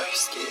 Broski.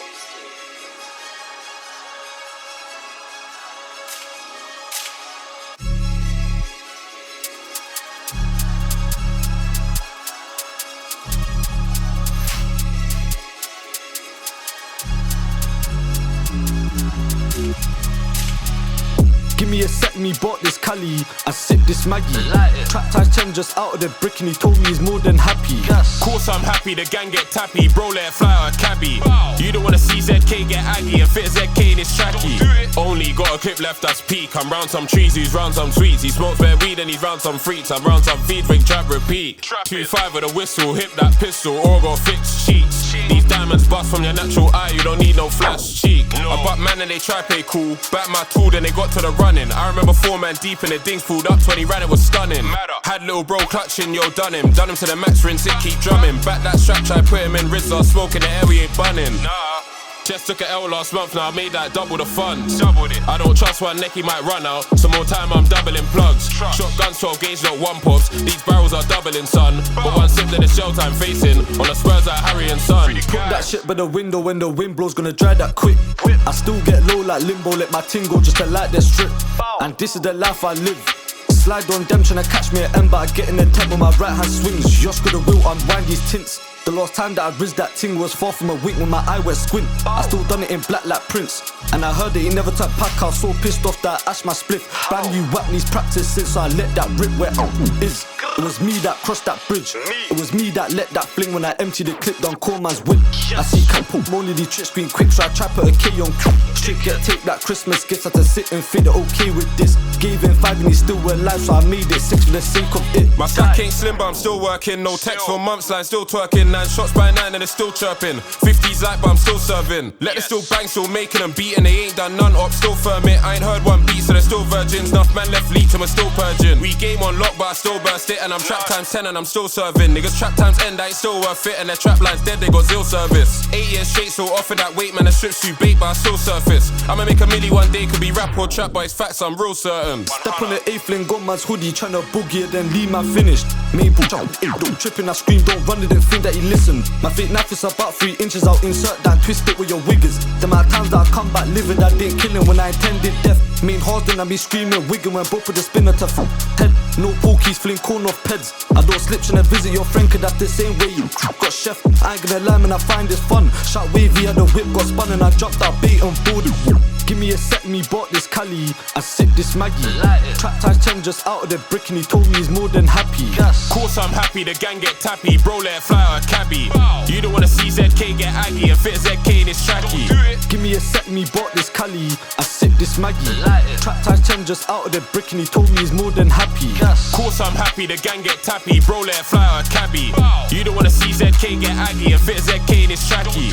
Give me a sec, me bought this Cali, I sip this Maggie. Trap ties 10 just out of the brick and he told me he's more than happy. Course I'm happy, the gang get tappy, bro let it fly out a cabbie. You don't wanna see ZK get aggy and fit ZK in his tracky. Only got a clip left that's peak, I'm round some trees, he's round some sweets. He smokes bare weed and he's round some freaks, I'm round some feed, ring, trap, repeat. 2-5 with a whistle, hip that pistol, or go fix cheats. These diamonds bust from your natural eye, you don't need no flash cheek. I butt man and they try play cool, back my tool then they got to the running. I remember 4 man deep and the dings pulled up 20 ran, it was stunning. Had little bro clutching, yo done him to the max, rinse it, keep drumming. Back that strap, try put him in Rizla, smoking the air, we ain't bunning. Just took an L last month, now I made that double the funds. I don't trust one neck, he might run out. Some more time, I'm doubling plugs. Shotguns, 12 gauge, not one pops. These barrels are doubling, son. But one sip, then it's shell time facing. On the Spurs like Harry and Son. Put that shit by the window when the wind blows, gonna dry that quick. I still get low like limbo, let my ting go just to light that strip. And this is the life I live. Slide on them tryna catch me at Ember, I get in the tent when my right hand swings. Yosh got the will unwind these tints. The last time that I rizzed that ting was far from a wink when my eye went squint. I still done it in black like Prince. And I heard that he never turned pack, I was so pissed off that I ashed my spliff. Brand new whack needs practice since, so I let that rip where is. It was me that crossed that bridge. It was me that let that fling when I emptied the clip down Coleman's win. I see Cat put more the trick screen quick, so I try put a K on Q. Straight get take that Christmas gifts, I had to sit and feel okay with this. Gave him 5 and he's still alive, so I made it 6 for the sake of it. My stack ain't slim, but I'm still working. No text for months, line still twerking. 9 shots by 9 and it's still chirping. 50's light, but I'm still serving. Let it still bang, still making them beat, and they ain't done none up, still firm it. I ain't heard one beat, so they're still virgins. Enough man left leaked and we're still purging. We game on lock, but I still burst it, and I'm trap times 10 and I'm still serving. Niggas trap times end, I ain't still worth it, and their trap lines dead, they got zero service. 8 years straight, so offer that weight, man, the strips too bait, but I still surface. I'ma make a milli one day, could be rap or trap, but it's facts, I'm real certain. Step on the 8th lane, got man's hoodie, tryna boogie it, then leave man finished. Maple jump, don't trippin', I scream, don't run, didn't think that he listened. My fake knife is about 3 inches, I'll insert that, twist it with your wiggers. The amount of times that I come back living, that didn't kill him when I intended death. Main hard, then I be screaming, wigging when both with the spinner to head. No pokies, fling corn off peds. I don't slip, tryna visit your friend, cause that's the same way you got chef. I ain't gonna lie, man, I find this fun. Shot wavy at the whip, got spun and I jumped out bait and boarded. Give me a sec, me bought this Cali, I sip this Maggie. Trap ties 10 just out of the brick and he told me he's more than happy. Course I'm happy, the gang get tappy, bro let it fly out a cabbie. You don't wanna see ZK get aggy and fit ZK in his tracky. Give me a sec, me bought this Cali, I sip this Maggie. Trap ties 10 just out of the brick and he told me he's more than happy. Course I'm happy, the gang get tappy, bro let it fly out a cabbie. You don't wanna see ZK get aggy and fit ZK in his tracky.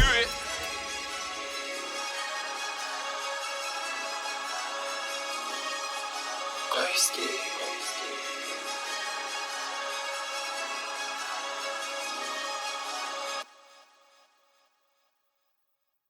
Broski.